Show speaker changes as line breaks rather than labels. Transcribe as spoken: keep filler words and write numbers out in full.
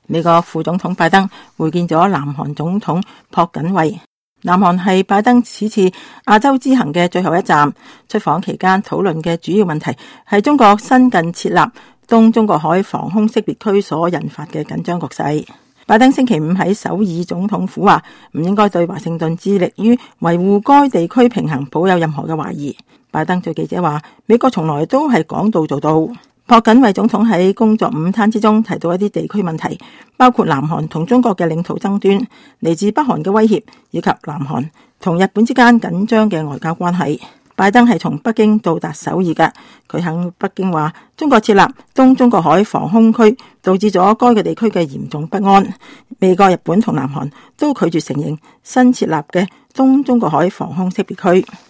美國副總統拜登會見咗南韓總統朴槿惠。南韓係拜登此次亞洲之行嘅最後一站，出訪期間討論嘅主要問題係中國新近設立東中國海防空識別區所引發嘅緊張局勢。拜登星期五喺首爾總統府話，唔應該對華盛頓致力於維護該地區平衡抱有任何嘅懷疑。拜登對記者話，美國從來都係講到做到。朴槿惠總統喺工作午餐之中提到一啲地區問題，包括南韓同中國嘅領土爭端、嚟自北韓嘅威脅，以及南韓同日本之間緊張嘅外交關係。拜登係從北京到達首爾嘅，佢喺北京話，中國設立東中國海防空區導致咗該個地區嘅嚴重不安。美國、日本同南韓都拒絕承認新設立嘅東中國海防空識別區。